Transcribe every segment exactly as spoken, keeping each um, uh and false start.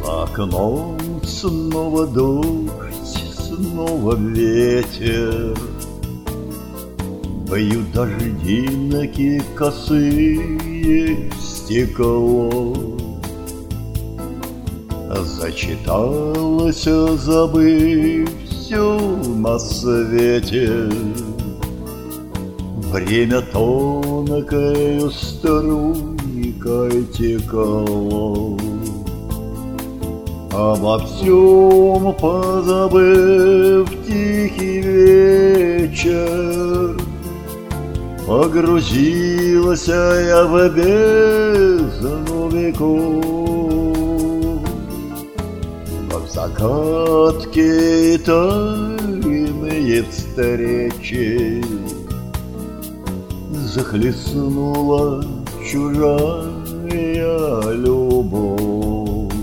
За окном снова дождь, снова ветер, бьют дождинки косые в стекло. Зачиталась, забыв все на свете, время тонкою струйкой текло. Обо всем позабыв тихий вечер, погрузилась я в бездну веков. Но в загадке и тайные встречи захлестнула чужая любовь.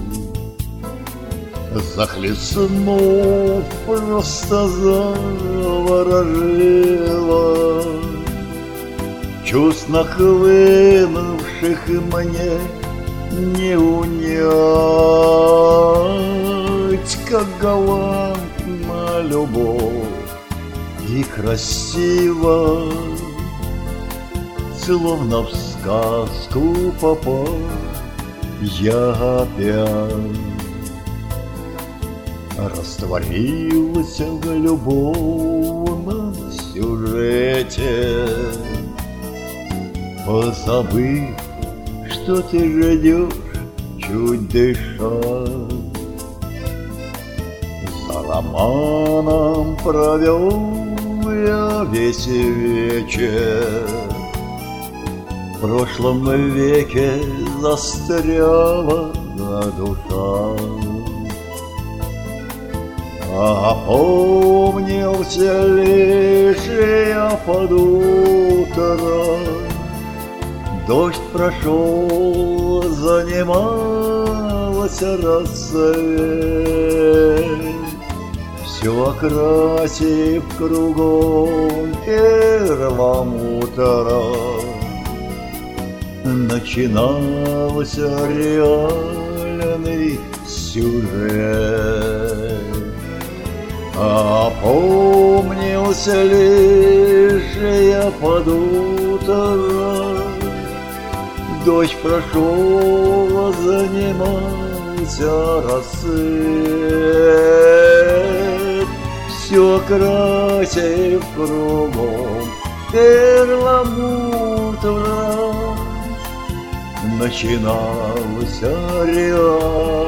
Захлестнув, просто заворожила, чувств нахлынувших мне не унять. Как галантна любовь и красиво, словно в сказку попал я опять. Растворился в любовном сюжете, позабыв, что ты ждешь, чуть дыша. За романом провел я весь вечер, в прошлом веке застряла душа. Опомнился лишь я под утро, дождь прошел, занималась рассвет, все окрасив кругом перламутром. Начинался реальный сюжет. Опомнился лишь я под утро, дождь прошел, занимался рассвет, все окрасив кругом перламутром. Начинался реальный